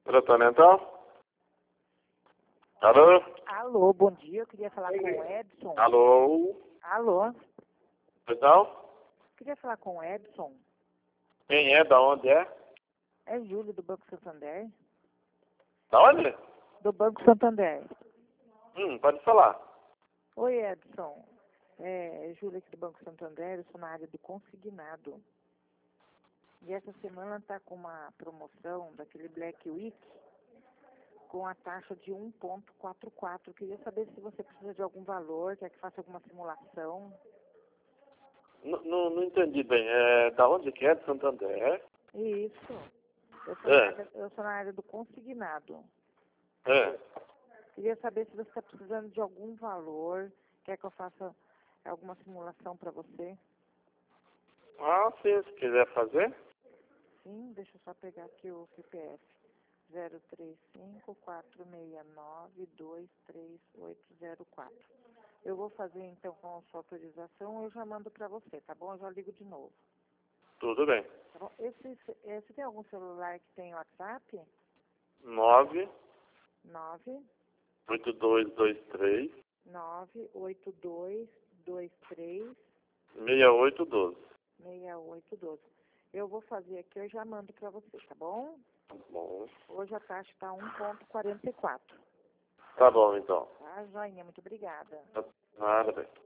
Tratamento? Alô? Alô, bom dia. Eu queria falar com o Edson. Alô? Alô? Perdão? Queria falar com o Edson. Quem é? Da onde é? É Júlio, do Banco Santander. Da onde? Do Banco Santander. Pode falar. Oi, Edson. É Júlio aqui do Banco Santander. Eu sou na área do consignado. E essa semana está com uma promoção daquele Black Week com a taxa de 1,44. Queria saber se você precisa de algum valor, quer que faça alguma simulação. Não entendi bem. Da onde que é? De Santander? Isso. Eu sou na área do consignado. Queria saber se você está precisando de algum valor, quer que eu faça alguma simulação para você. Sim, se quiser fazer. Sim, deixa eu só pegar aqui o CPF. 035-469-23804. Eu vou fazer então com a sua autorização, eu já mando para você, tá bom? Eu já ligo de novo. Tudo bem. Tá bom? Você tem algum celular que tem WhatsApp? 9 9 8223 98223 6812. 6812. Eu vou fazer aqui, eu já mando para você, tá bom? Tá bom. Hoje a taxa está 1,44. Tá bom, então. Tá, joinha, muito obrigada. Nada bem.